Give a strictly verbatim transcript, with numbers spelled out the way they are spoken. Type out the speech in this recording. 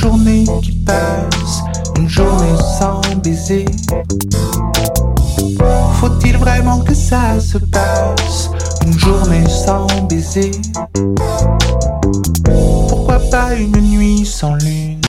journée qui passe, une journée sans baiser. Faut-il vraiment que ça se passe, une journée sans baiser? Pourquoi pas une nuit sans